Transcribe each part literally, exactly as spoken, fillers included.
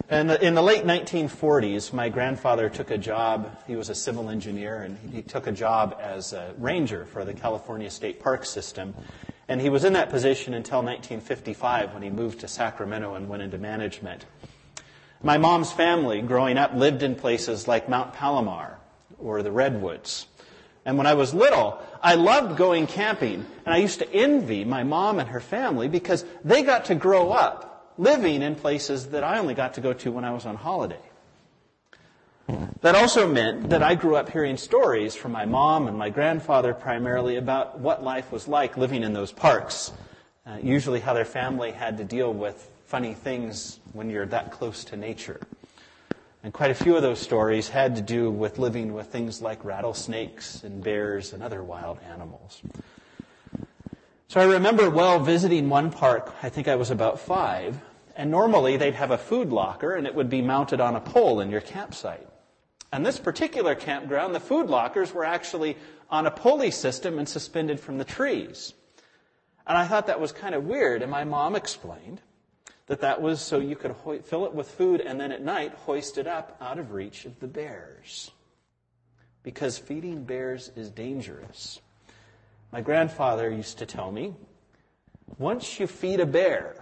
And in the late nineteen forties, my grandfather took a job. He was a civil engineer, and he took a job as a ranger for the California State Park System. And he was in that position until nineteen fifty-five, when he moved to Sacramento and went into management. My mom's family, growing up, lived in places like Mount Palomar or the Redwoods. And when I was little, I loved going camping, and I used to envy my mom and her family because they got to grow up living in places that I only got to go to when I was on holiday. That also meant that I grew up hearing stories from my mom and my grandfather primarily about what life was like living in those parks, uh, usually how their family had to deal with funny things when you're that close to nature. And quite a few of those stories had to do with living with things like rattlesnakes and bears and other wild animals. So I remember well visiting one park, I think I was about five, and normally they'd have a food locker and it would be mounted on a pole in your campsite. And this particular campground, the food lockers were actually on a pulley system and suspended from the trees. And I thought that was kind of weird, and my mom explained that that was so you could ho- fill it with food and then at night hoist it up out of reach of the bears. Because feeding bears is dangerous. My grandfather used to tell me, once you feed a bear,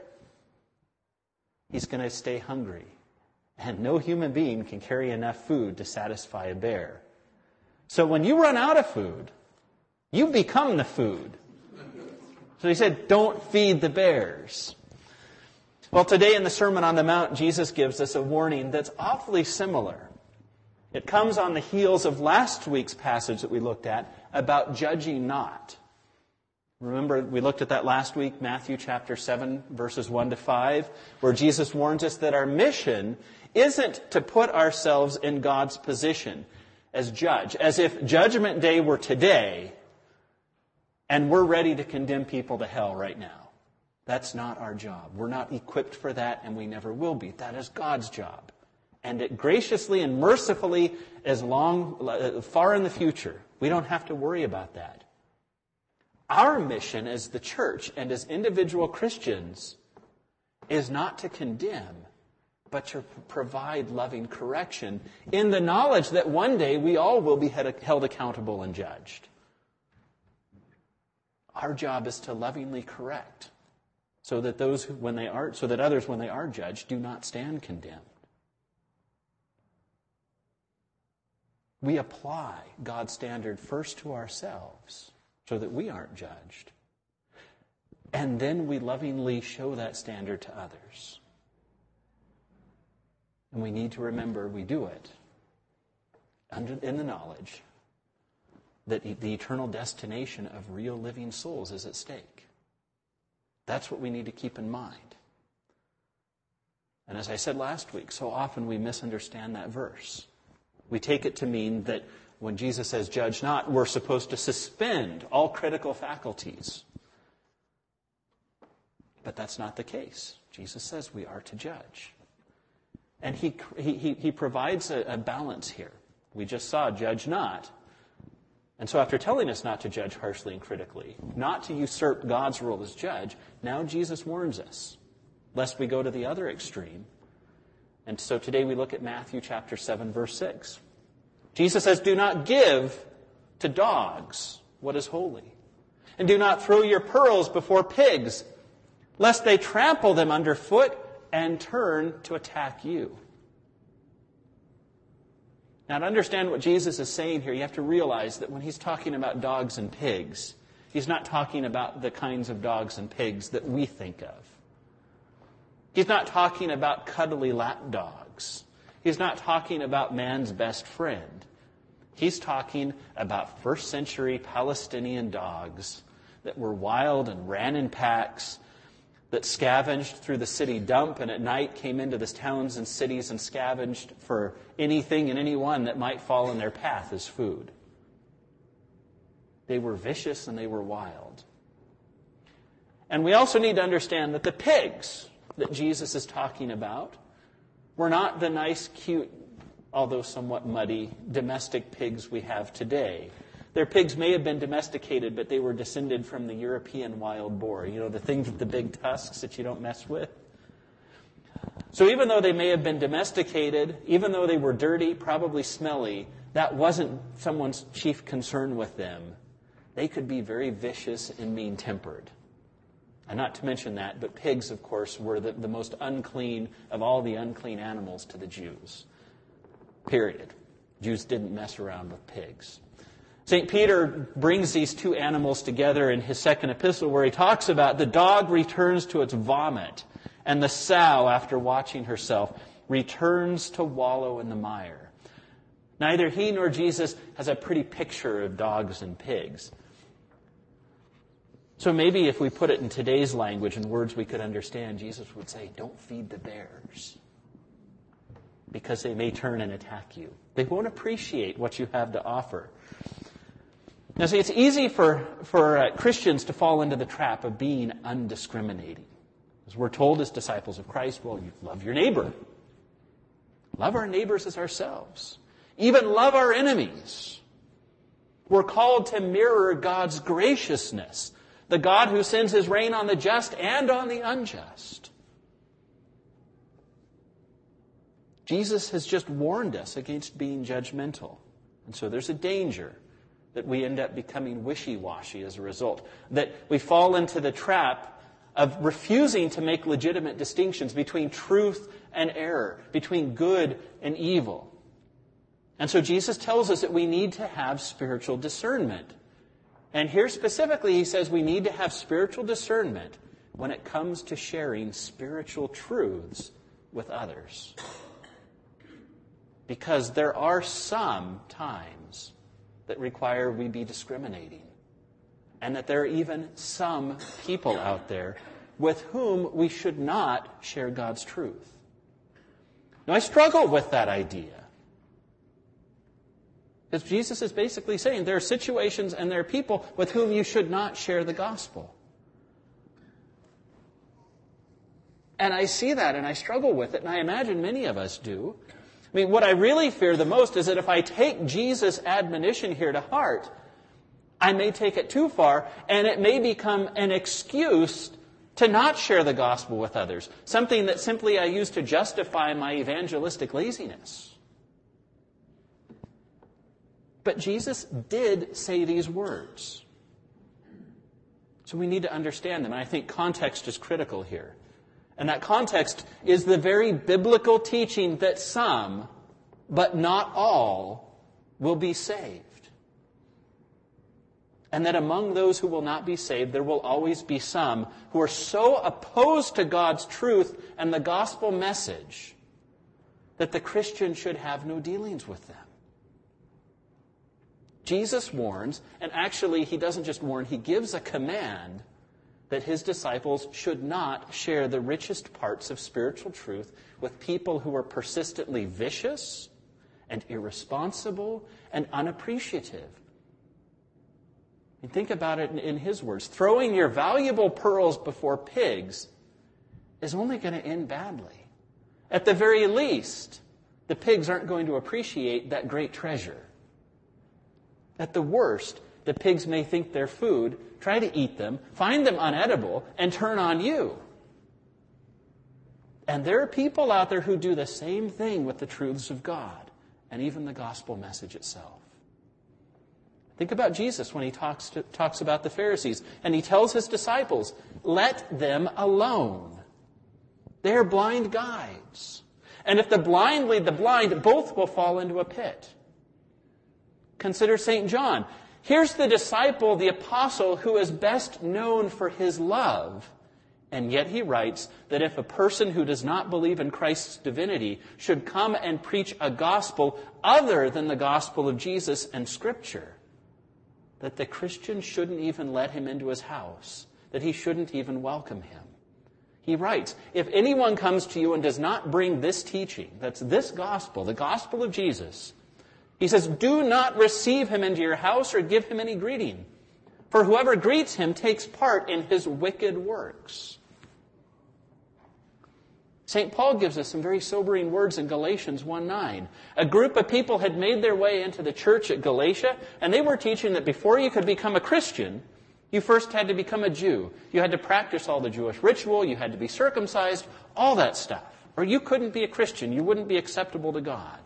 he's going to stay hungry. And no human being can carry enough food to satisfy a bear. So when you run out of food, you become the food. So he said, don't feed the bears. Well, today in the Sermon on the Mount, Jesus gives us a warning that's awfully similar. It comes on the heels of last week's passage that we looked at about judging not. Remember, we looked at that last week, Matthew chapter seven, verses one to five, where Jesus warns us that our mission isn't to put ourselves in God's position as judge, as if Judgment Day were today and we're ready to condemn people to hell right now. That's not our job. We're not equipped for that, and we never will be. That is God's job. And it graciously and mercifully, as long, far in the future, we don't have to worry about that. Our mission as the church and as individual Christians is not to condemn, but to provide loving correction in the knowledge that one day we all will be held accountable and judged. Our job is to lovingly correct so that those who, when they are, so that others, when they are judged, do not stand condemned. We apply God's standard first to ourselves so that we aren't judged. And then we lovingly show that standard to others. And we need to remember we do it under, in the knowledge that the eternal destination of real living souls is at stake. That's what we need to keep in mind. And as I said last week, so often we misunderstand that verse. We take it to mean that when Jesus says, judge not, we're supposed to suspend all critical faculties. But that's not the case. Jesus says we are to judge. And he he he provides a, a balance here. We just saw, judge not. And so after telling us not to judge harshly and critically, not to usurp God's role as judge, now Jesus warns us, lest we go to the other extreme. And so today we look at Matthew chapter seven, verse six. Jesus says, do not give to dogs what is holy. And do not throw your pearls before pigs, lest they trample them underfoot and turn to attack you. Now, to understand what Jesus is saying here, you have to realize that when he's talking about dogs and pigs, he's not talking about the kinds of dogs and pigs that we think of. He's not talking about cuddly lap dogs. He's not talking about man's best friend. He's talking about first century Palestinian dogs that were wild and ran in packs, that scavenged through the city dump and at night came into the towns and cities and scavenged for anything and anyone that might fall in their path as food. They were vicious and they were wild. And we also need to understand that the pigs that Jesus is talking about were not the nice, cute, although somewhat muddy, domestic pigs we have today. Their pigs may have been domesticated, but they were descended from the European wild boar. You know, the things with the big tusks that you don't mess with. So even though they may have been domesticated, even though they were dirty, probably smelly, that wasn't someone's chief concern with them. They could be very vicious and mean-tempered. And not to mention that, but pigs, of course, were the, the most unclean of all the unclean animals to the Jews. Period. Jews didn't mess around with pigs. Saint Peter brings these two animals together in his second epistle where he talks about the dog returns to its vomit and the sow, after watching herself, returns to wallow in the mire. Neither he nor Jesus has a pretty picture of dogs and pigs. So maybe if we put it in today's language and words we could understand, Jesus would say, don't feed the bears, because they may turn and attack you. They won't appreciate what you have to offer. Now, see, it's easy for, for uh, Christians to fall into the trap of being undiscriminating. As we're told as disciples of Christ, well, you love your neighbor. Love our neighbors as ourselves. Even love our enemies. We're called to mirror God's graciousness, the God who sends his rain on the just and on the unjust. Jesus has just warned us against being judgmental. And so there's a danger that we end up becoming wishy-washy as a result. That we fall into the trap of refusing to make legitimate distinctions between truth and error, between good and evil. And so Jesus tells us that we need to have spiritual discernment. And here specifically he says we need to have spiritual discernment when it comes to sharing spiritual truths with others. Because there are some times that require we be discriminating. And that there are even some people out there with whom we should not share God's truth. Now, I struggle with that idea. Because Jesus is basically saying there are situations and there are people with whom you should not share the gospel. And I see that and I struggle with it, and I imagine many of us do. I mean, what I really fear the most is that if I take Jesus' admonition here to heart, I may take it too far, and it may become an excuse to not share the gospel with others. Something that simply I use to justify my evangelistic laziness. But Jesus did say these words. So we need to understand them. And I think context is critical here. And that context is the very biblical teaching that some, but not all, will be saved. And that among those who will not be saved, there will always be some who are so opposed to God's truth and the gospel message that the Christian should have no dealings with them. Jesus warns, and actually he doesn't just warn, he gives a command that his disciples should not share the richest parts of spiritual truth with people who are persistently vicious and irresponsible and unappreciative. And think about it in his words. Throwing your valuable pearls before pigs is only going to end badly. At the very least, the pigs aren't going to appreciate that great treasure. At the worst, the pigs may think they're food, try to eat them, find them unedible, and turn on you. And there are people out there who do the same thing with the truths of God and even the gospel message itself. Think about Jesus when he talks, to, talks about the Pharisees, and he tells his disciples, let them alone. They are blind guides. And if the blind lead the blind, both will fall into a pit. Consider Saint John. Here's the disciple, the apostle, who is best known for his love. And yet he writes that if a person who does not believe in Christ's divinity should come and preach a gospel other than the gospel of Jesus and Scripture, that the Christian shouldn't even let him into his house, that he shouldn't even welcome him. He writes, if anyone comes to you and does not bring this teaching, that's this gospel, the gospel of Jesus, he says, do not receive him into your house or give him any greeting. For whoever greets him takes part in his wicked works. Saint Paul gives us some very sobering words in Galatians one nine. A group of people had made their way into the church at Galatia, and they were teaching that before you could become a Christian, you first had to become a Jew. You had to practice all the Jewish ritual, you had to be circumcised, all that stuff. or you couldn't be a Christian. You wouldn't be acceptable to God.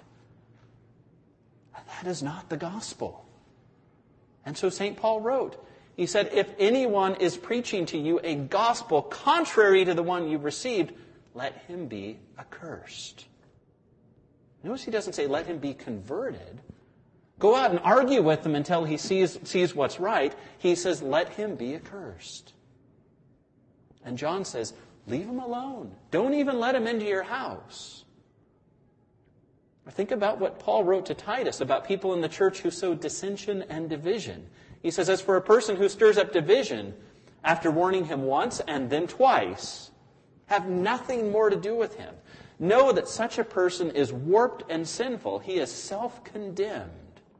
That is not the gospel. And so Saint Paul wrote, he said, if anyone is preaching to you a gospel contrary to the one you've received, let him be accursed. Notice he doesn't say let him be converted. Go out and argue with him until he sees, sees what's right. He says, let him be accursed. And John says, leave him alone. Don't even let him into your house. Or think about what Paul wrote to Titus about people in the church who sow dissension and division. He says, as for a person who stirs up division, after warning him once and then twice, have nothing more to do with him. Know that such a person is warped and sinful. He is self-condemned.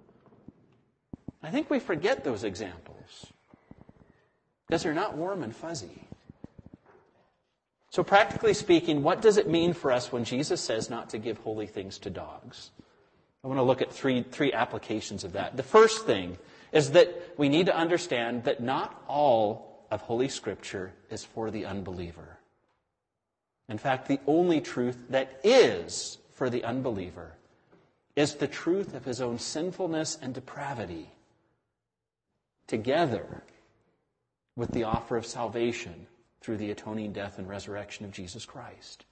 I think we forget those examples because they're not warm and fuzzy. So practically speaking, what does it mean for us when Jesus says not to give holy things to dogs? I want to look at three, three applications of that. The first thing is that we need to understand that not all of Holy Scripture is for the unbeliever. In fact, the only truth that is for the unbeliever is the truth of his own sinfulness and depravity, together with the offer of salvation through the atoning death and resurrection of Jesus Christ.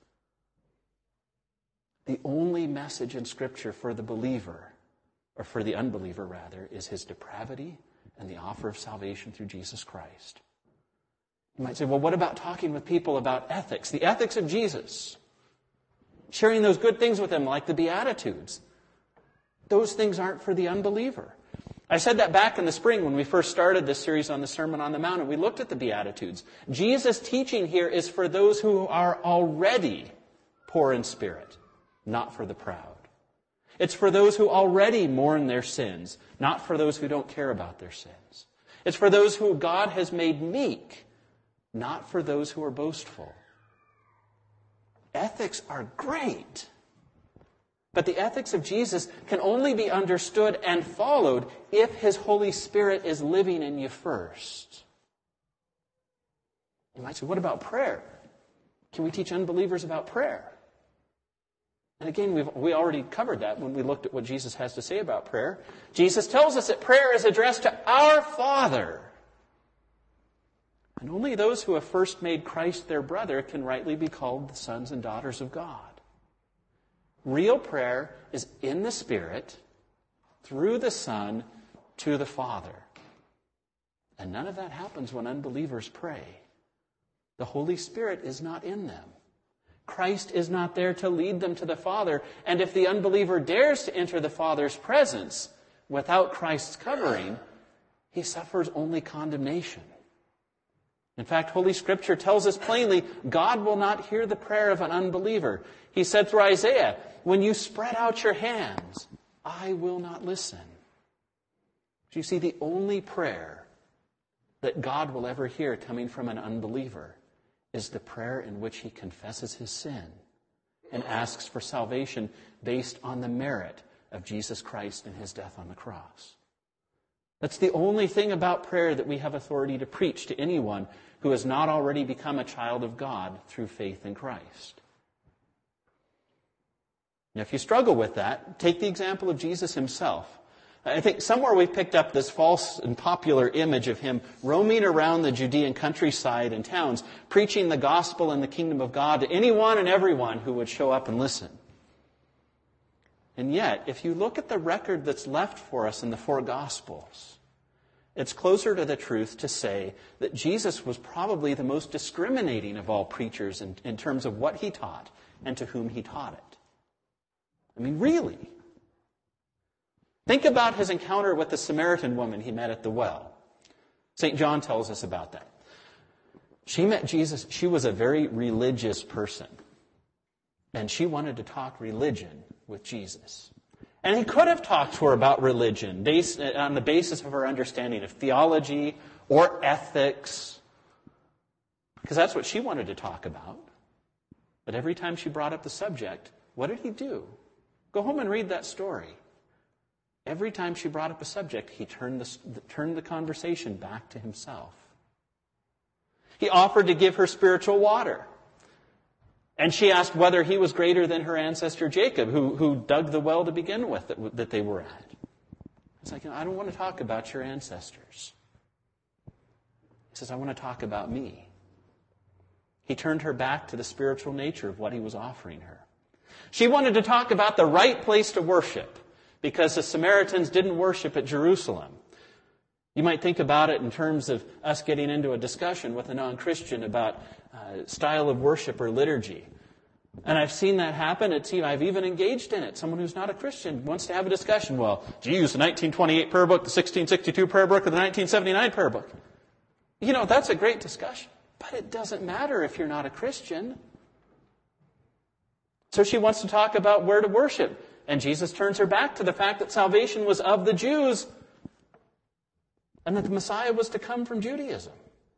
The only message in Scripture for the believer, or for the unbeliever rather, is his depravity and the offer of salvation through Jesus Christ. You might say, well, what about talking with people about ethics? The ethics of Jesus. Sharing those good things with them, like the Beatitudes. Those things aren't for the unbeliever. I said that back in the spring when we first started this series on the Sermon on the Mount, and we looked at the Beatitudes. Jesus' teaching here is for those who are already poor in spirit, not for the proud. It's for those who already mourn their sins, not for those who don't care about their sins. It's for those who God has made meek, not for those who are boastful. Ethics are great. But the ethics of Jesus can only be understood and followed if His Holy Spirit is living in you first. You might say, what about prayer? Can we teach unbelievers about prayer? And again, we've, we already covered that when we looked at what Jesus has to say about prayer. Jesus tells us that prayer is addressed to our Father. And only those who have first made Christ their brother can rightly be called the sons and daughters of God. Real prayer is in the Spirit, through the Son, to the Father. And none of that happens when unbelievers pray. The Holy Spirit is not in them. Christ is not there to lead them to the Father. And if the unbeliever dares to enter the Father's presence without Christ's covering, he suffers only condemnation. In fact, Holy Scripture tells us plainly, God will not hear the prayer of an unbeliever. He said through Isaiah, when you spread out your hands, I will not listen. You see, the only prayer that God will ever hear coming from an unbeliever is the prayer in which he confesses his sin and asks for salvation based on the merit of Jesus Christ and His death on the cross. That's the only thing about prayer that we have authority to preach to anyone who has not already become a child of God through faith in Christ. Now, if you struggle with that, take the example of Jesus Himself. I think somewhere we've picked up this false and popular image of Him roaming around the Judean countryside and towns, preaching the gospel and the kingdom of God to anyone and everyone who would show up and listen. And yet, if you look at the record that's left for us in the four Gospels, it's closer to the truth to say that Jesus was probably the most discriminating of all preachers in, in terms of what He taught and to whom He taught it. I mean, really. Think about His encounter with the Samaritan woman He met at the well. Saint John tells us about that. She met Jesus. She was a very religious person. And she wanted to talk religion with Jesus. And He could have talked to her about religion based on the basis of her understanding of theology or ethics, because that's what she wanted to talk about. But every time she brought up the subject, what did He do? Go home and read that story. Every time she brought up a subject, He turned the, turned the conversation back to Himself. He offered to give her spiritual water. And she asked whether he was greater than her ancestor Jacob, who, who dug the well to begin with that, that they were at. It's like, you know, I don't want to talk about your ancestors. He says, I want to talk about me. He turned her back to the spiritual nature of what he was offering her. She wanted to talk about the right place to worship, because the Samaritans didn't worship at Jerusalem. You might think about it in terms of us getting into a discussion with a non-Christian about uh, style of worship or liturgy. And I've seen that happen. It's, I've even engaged in it. Someone who's not a Christian wants to have a discussion. Well, do you use the nineteen twenty-eight prayer book, the sixteen sixty-two prayer book, or the nineteen seventy-nine prayer book? You know, that's a great discussion. But it doesn't matter if you're not a Christian. So she wants to talk about where to worship. And Jesus turns her back to the fact that salvation was of the Jews and that the Messiah was to come from Judaism.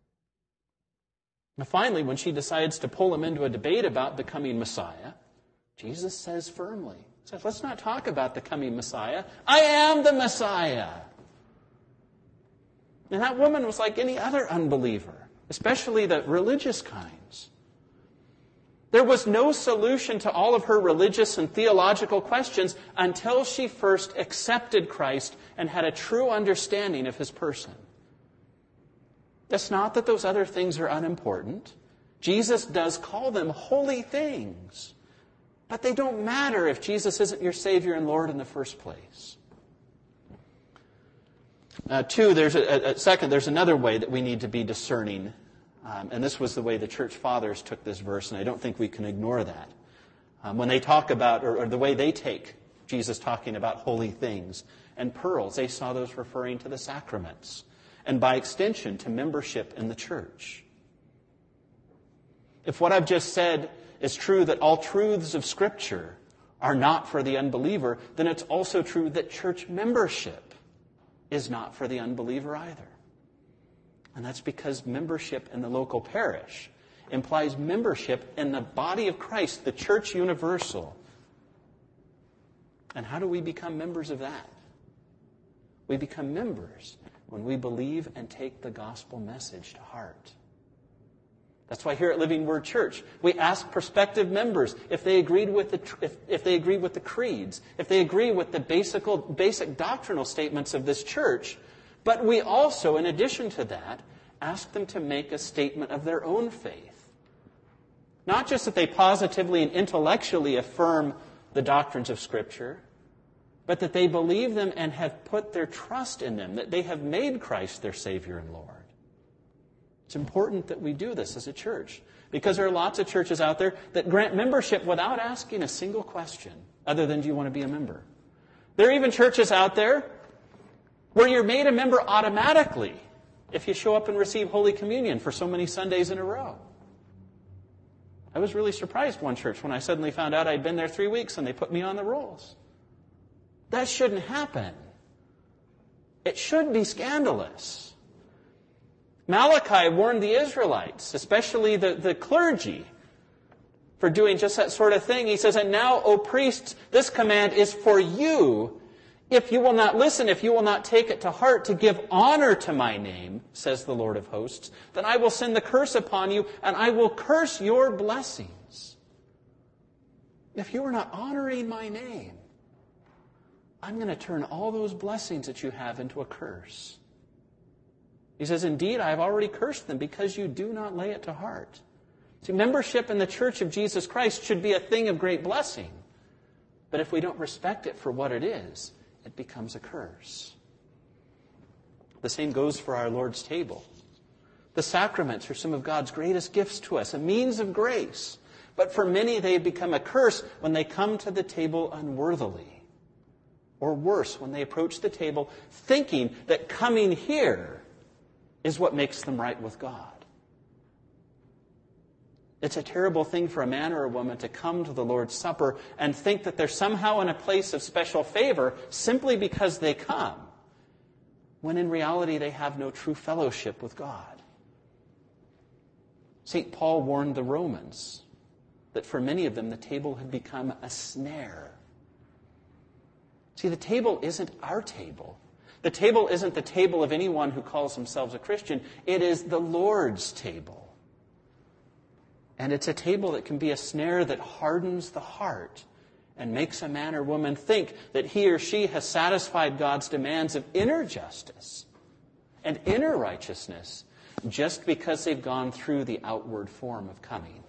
And finally, when she decides to pull him into a debate about the coming Messiah, Jesus says firmly, he says, let's not talk about the coming Messiah. I am the Messiah. And that woman was like any other unbeliever, especially the religious kinds. There was no solution to all of her religious and theological questions until she first accepted Christ and had a true understanding of his person. It's not that those other things are unimportant. Jesus does call them holy things. But they don't matter if Jesus isn't your Savior and Lord in the first place. Uh, two, there's a, a second, there's another way that we need to be discerning. Um, and this was the way the church fathers took this verse, and I don't think we can ignore that. Um, when they talk about, or, or the way they take Jesus talking about holy things and pearls, they saw those referring to the sacraments, and by extension to membership in the church. If what I've just said is true, that all truths of Scripture are not for the unbeliever, then it's also true that church membership is not for the unbeliever either. And that's because membership in the local parish implies membership in the body of Christ, the church universal. And how do we become members of that? We become members when we believe and take the gospel message to heart. That's why here at Living Word Church, we ask prospective members if they agreed with the if, if they agree with the creeds, if they agree with the basic basic doctrinal statements of this church. But we also, in addition to that, ask them to make a statement of their own faith. Not just that they positively and intellectually affirm the doctrines of Scripture, but that they believe them and have put their trust in them, that they have made Christ their Savior and Lord. It's important that we do this as a church, because there are lots of churches out there that grant membership without asking a single question other than, do you want to be a member? There are even churches out there where you're made a member automatically if you show up and receive Holy Communion for so many Sundays in a row. I was really surprised one church when I suddenly found out I'd been there three weeks and they put me on the rolls. That shouldn't happen. It should be scandalous. Malachi warned the Israelites, especially the, the clergy, for doing just that sort of thing. He says, and now, O priests, this command is for you. If you will not listen, if you will not take it to heart to give honor to my name, says the Lord of hosts, then I will send the curse upon you, and I will curse your blessings. If you are not honoring my name, I'm going to turn all those blessings that you have into a curse. He says, indeed, I have already cursed them because you do not lay it to heart. See, membership in the Church of Jesus Christ should be a thing of great blessing. But if we don't respect it for what it is, it becomes a curse. The same goes for our Lord's table. The sacraments are some of God's greatest gifts to us, a means of grace. But for many, they become a curse when they come to the table unworthily. Or worse, when they approach the table thinking that coming here is what makes them right with God. It's a terrible thing for a man or a woman to come to the Lord's Supper and think that they're somehow in a place of special favor simply because they come, when in reality they have no true fellowship with God. Saint Paul warned the Romans that for many of them the table had become a snare. See, the table isn't our table. The table isn't the table of anyone who calls themselves a Christian. It is the Lord's table. And it's a table that can be a snare that hardens the heart and makes a man or woman think that he or she has satisfied God's demands of inner justice and inner righteousness just because they've gone through the outward form of coming.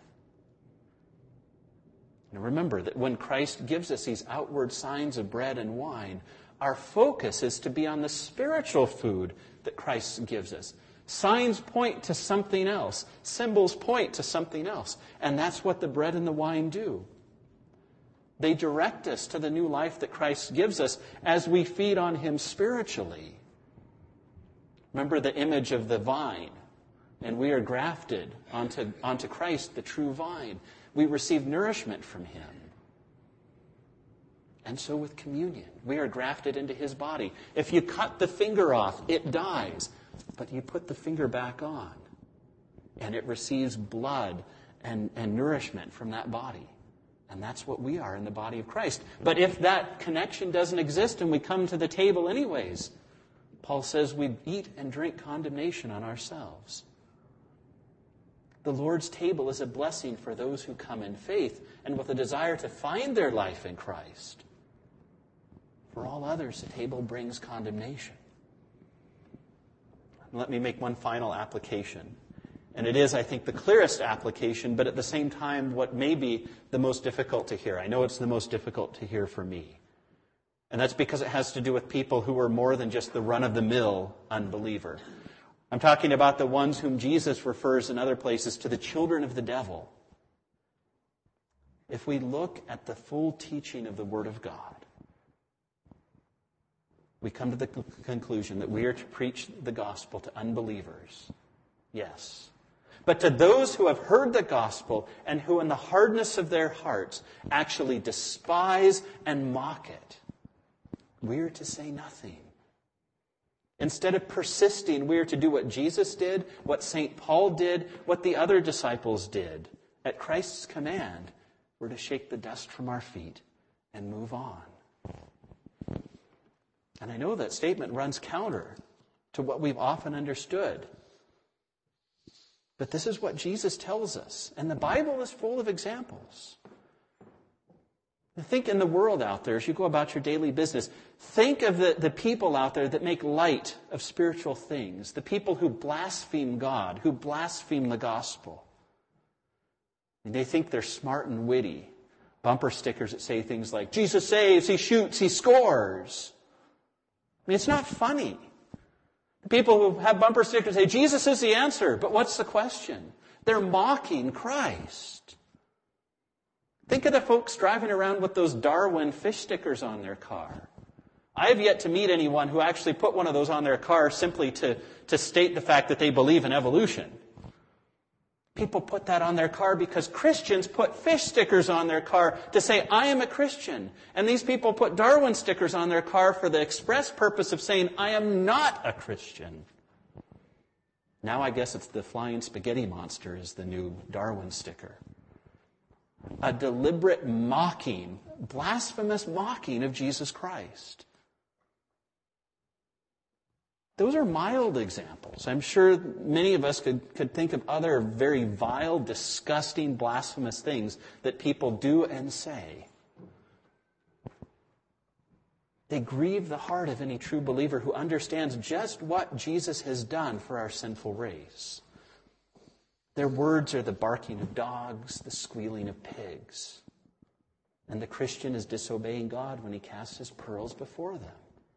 And remember that when Christ gives us these outward signs of bread and wine, our focus is to be on the spiritual food that Christ gives us. Signs point to something else. Symbols point to something else. And that's what the bread and the wine do. They direct us to the new life that Christ gives us as we feed on Him spiritually. Remember the image of the vine. And we are grafted onto, onto Christ, the true vine. We receive nourishment from Him. And so with communion, we are grafted into His body. If you cut the finger off, it dies. But you put the finger back on, and it receives blood and, and nourishment from that body. And that's what we are in the body of Christ. But if that connection doesn't exist and we come to the table anyways, Paul says we eat and drink condemnation on ourselves. The Lord's table is a blessing for those who come in faith and with a desire to find their life in Christ. For all others, the table brings condemnation. Let me make one final application. And it is, I think, the clearest application, but at the same time, what may be the most difficult to hear. I know it's the most difficult to hear for me. And that's because it has to do with people who are more than just the run-of-the-mill unbeliever. I'm talking about the ones whom Jesus refers in other places to the children of the devil. If we look at the full teaching of the Word of God, we come to the conclusion that we are to preach the gospel to unbelievers. Yes. But to those who have heard the gospel and who in the hardness of their hearts actually despise and mock it, we are to say nothing. Instead of persisting, we are to do what Jesus did, what Saint Paul did, what the other disciples did. At Christ's command, we're to shake the dust from our feet and move on. And I know that statement runs counter to what we've often understood. But this is what Jesus tells us. And the Bible is full of examples. Think in the world out there as you go about your daily business. Think of the, the people out there that make light of spiritual things. The people who blaspheme God, who blaspheme the gospel. And they think they're smart and witty. Bumper stickers that say things like, Jesus saves, He shoots, He scores. I mean, it's not funny. The people who have bumper stickers say, Jesus is the answer. But what's the question? They're mocking Christ. Think of the folks driving around with those Darwin fish stickers on their car. I have yet to meet anyone who actually put one of those on their car simply to, to state the fact that they believe in evolution. People put that on their car because Christians put fish stickers on their car to say, I am a Christian. And these people put Darwin stickers on their car for the express purpose of saying, I am not a Christian. Now I guess it's the flying spaghetti monster is the new Darwin sticker. A deliberate mocking, blasphemous mocking of Jesus Christ. Those are mild examples. I'm sure many of us could, could think of other very vile, disgusting, blasphemous things that people do and say. They grieve the heart of any true believer who understands just what Jesus has done for our sinful race. Their words are the barking of dogs, the squealing of pigs. And the Christian is disobeying God when he casts his pearls before them.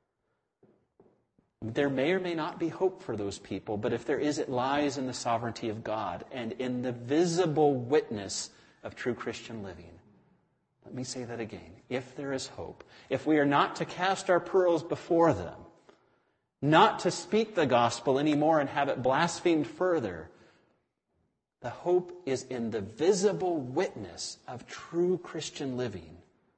There may or may not be hope for those people, but if there is, it lies in the sovereignty of God and in the visible witness of true Christian living. Let me say that again. If there is hope, if we are not to cast our pearls before them, not to speak the gospel anymore and have it blasphemed further, the hope is in the visible witness of true Christian living.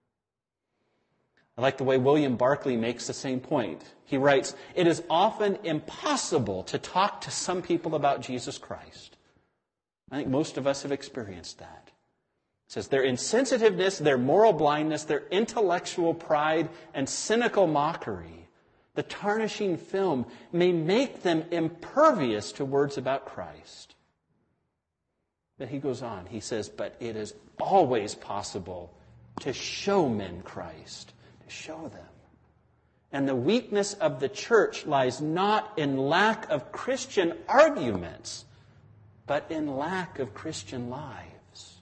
I like the way William Barclay makes the same point. He writes, it is often impossible to talk to some people about Jesus Christ. I think most of us have experienced that. It says their insensitiveness, their moral blindness, their intellectual pride and cynical mockery, the tarnishing film, may make them impervious to words about Christ. But he goes on. He says, but it is always possible to show men Christ, to show them. And the weakness of the church lies not in lack of Christian arguments, but in lack of Christian lives.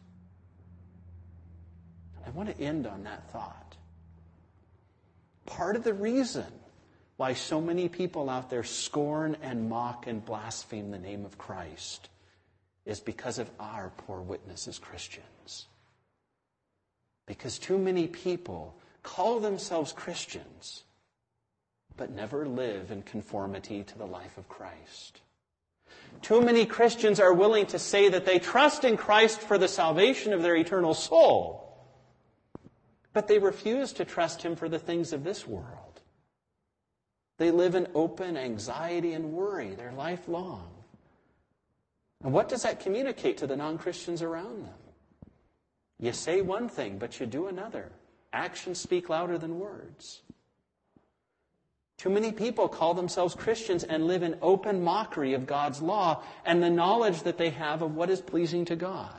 I want to end on that thought. Part of the reason why so many people out there scorn and mock and blaspheme the name of Christ is because of our poor witness as Christians. Because too many people call themselves Christians, but never live in conformity to the life of Christ. Too many Christians are willing to say that they trust in Christ for the salvation of their eternal soul, but they refuse to trust Him for the things of this world. They live in open anxiety and worry their life long. And what does that communicate to the non-Christians around them? You say one thing, but you do another. Actions speak louder than words. Too many people call themselves Christians and live in open mockery of God's law and the knowledge that they have of what is pleasing to God.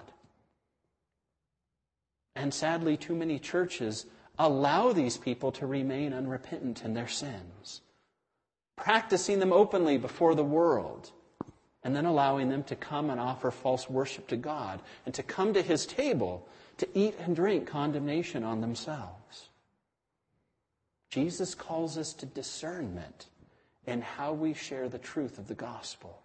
And sadly, too many churches allow these people to remain unrepentant in their sins, practicing them openly before the world, and then allowing them to come and offer false worship to God and to come to His table to eat and drink condemnation on themselves. Jesus calls us to discernment in how we share the truth of the gospel.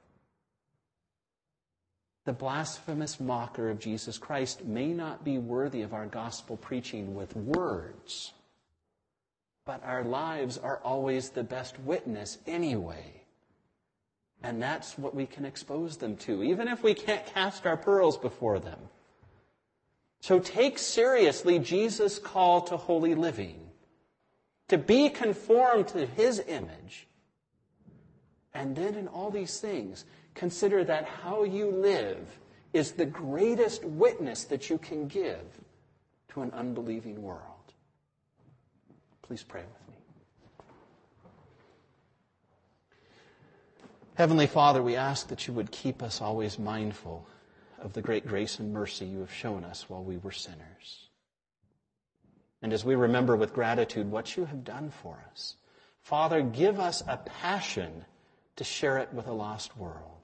The blasphemous mocker of Jesus Christ may not be worthy of our gospel preaching with words, but our lives are always the best witness anyway. And that's what we can expose them to, even if we can't cast our pearls before them. So take seriously Jesus' call to holy living, to be conformed to His image. And then in all these things, consider that how you live is the greatest witness that you can give to an unbelieving world. Please pray with me. Heavenly Father, we ask that you would keep us always mindful of the great grace and mercy you have shown us while we were sinners. And as we remember with gratitude what you have done for us, Father, give us a passion to share it with a lost world.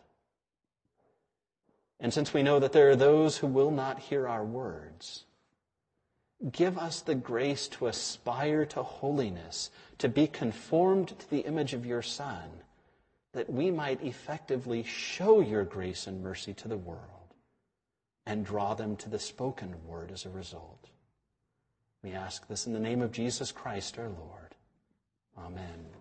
And since we know that there are those who will not hear our words, give us the grace to aspire to holiness, to be conformed to the image of your Son, that we might effectively show your grace and mercy to the world and draw them to the spoken word as a result. We ask this in the name of Jesus Christ our Lord. Amen.